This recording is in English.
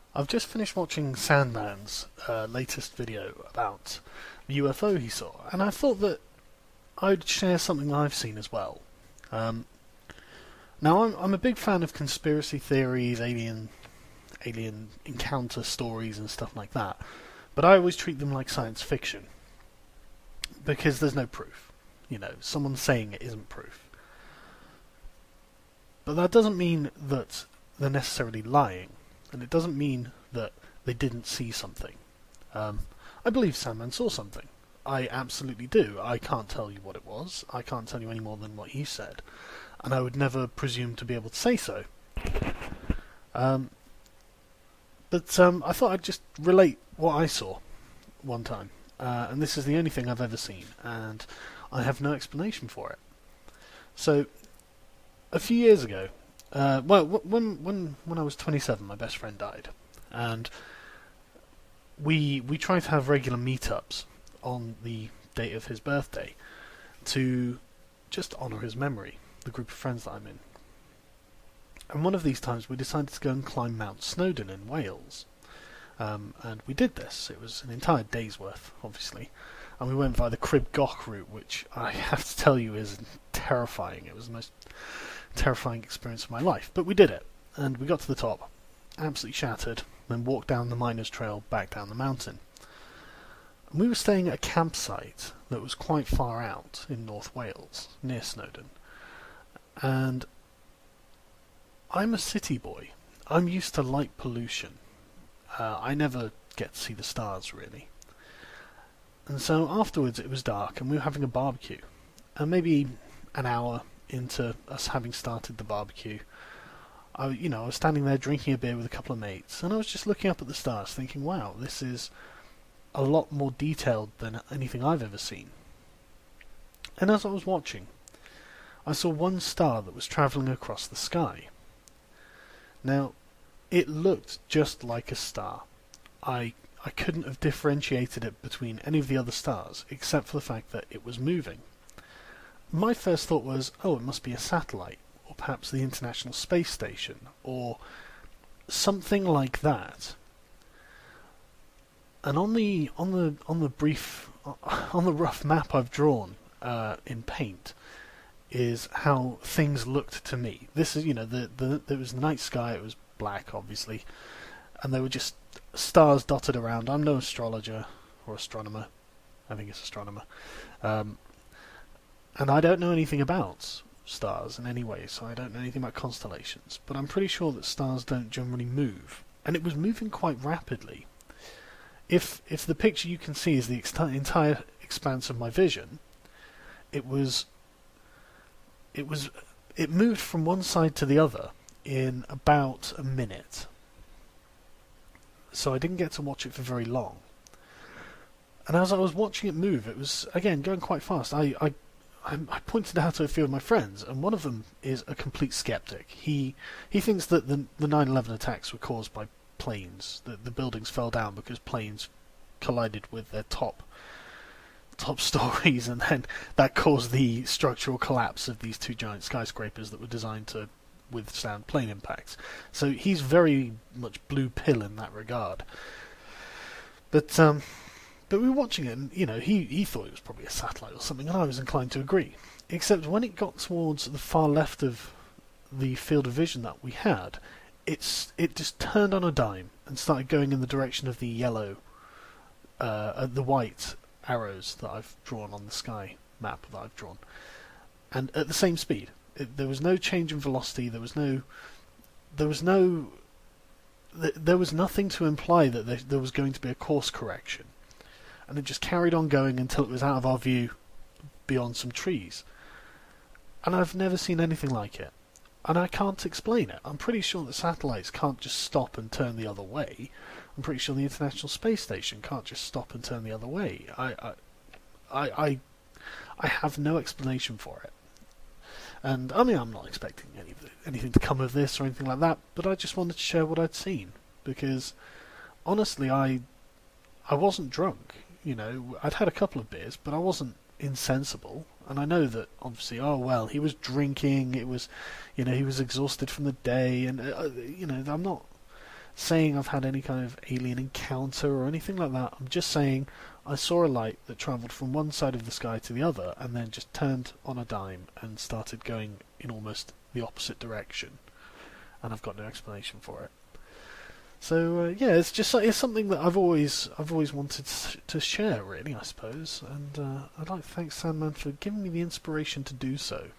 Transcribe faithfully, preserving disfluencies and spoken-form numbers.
I've just finished watching Sandman's uh, latest video about the U F O he saw, and I thought that I'd share something I've seen as well. Um, now, I'm, I'm a big fan of conspiracy theories, alien alien encounter stories, and stuff like that, but I always treat them like science fiction because there's no proof. You know, someone saying it isn't proof. But that doesn't mean that they're necessarily lying, and it doesn't mean that they didn't see something. Um, I believe Sandman saw something. I absolutely do. I can't tell you what it was. I can't tell you any more than what he said. And I would never presume to be able to say so. Um, but um, I thought I'd just relate what I saw one time. Uh, and this is the only thing I've ever seen. And I have no explanation for it. So, a few years ago, uh, well, when when when I was twenty-seven, my best friend died, and we we tried to have regular meetups on the date of his birthday to just honour his memory, the group of friends that I'm in. And one of these times, we decided to go and climb Mount Snowdon in Wales, um, and we did this. It was an entire day's worth, obviously. And we went via the Crib Goch route, which I have to tell you is terrifying. It was the most terrifying experience of my life. But we did it, and we got to the top, absolutely shattered, then walked down the Miners Trail back down the mountain. And we were staying at a campsite that was quite far out in North Wales, near Snowdon. And I'm a city boy. I'm used to light pollution. Uh, I never get to see the stars, really. And so afterwards it was dark and we were having a barbecue. And maybe an hour into us having started the barbecue, I, you know, I was standing there drinking a beer with a couple of mates, and I was just looking up at the stars thinking, wow, this is a lot more detailed than anything I've ever seen. And as I was watching, I saw one star that was travelling across the sky. Now, it looked just like a star. I I couldn't have differentiated it between any of the other stars, except for the fact that it was moving. My first thought was, oh, it must be a satellite, or perhaps the International Space Station, or something like that. And on the on the on the brief on the rough map I've drawn uh, in paint is how things looked to me. This is, you know, the the there was the night sky. It was black, obviously, and there were just stars dotted around. I'm no astrologer or astronomer. I think it's astronomer. Um, and I don't know anything about stars in any way, so I don't know anything about constellations. But I'm pretty sure that stars don't generally move. And it was moving quite rapidly. If if the picture you can see is the ex- entire expanse of my vision, it was it was it moved from one side to the other in about a minute. So I didn't get to watch it for very long. And as I was watching it move, it was, again, going quite fast. I, I, I pointed it out to a few of my friends, and one of them is a complete skeptic. He he thinks that the the nine eleven attacks were caused by planes, that the buildings fell down because planes collided with their top top stories, and then that caused the structural collapse of these two giant skyscrapers that were designed to withstand plane impacts. So he's very much blue pill in that regard. But um, but we were watching it, and you know, he he thought it was probably a satellite or something, and I was inclined to agree. Except when it got towards the far left of the field of vision that we had, it's it just turned on a dime and started going in the direction of the yellow, uh, the white arrows that I've drawn on the sky map that I've drawn, and at the same speed. It, there was no change in velocity. There was no, there was no, th- there was nothing to imply that there, there was going to be a course correction, and it just carried on going until it was out of our view, beyond some trees. And I've never seen anything like it, and I can't explain it. I'm pretty sure that satellites can't just stop and turn the other way. I'm pretty sure the International Space Station can't just stop and turn the other way. I, I, I, I, I have no explanation for it. And, I mean, I'm not expecting any, anything to come of this or anything like that, but I just wanted to share what I'd seen, because, honestly, I I wasn't drunk, you know, I'd had a couple of beers, but I wasn't insensible, and I know that, obviously, oh, well, he was drinking, it was, you know, he was exhausted from the day, and, uh, you know, I'm not, saying I've had any kind of alien encounter or anything like that. I'm just saying I saw a light that travelled from one side of the sky to the other and then just turned on a dime and started going in almost the opposite direction. And I've got no explanation for it. So uh, yeah, it's just it's something that I've always I've always wanted to share, really, I suppose. And uh, I'd like to thank Sandman for giving me the inspiration to do so.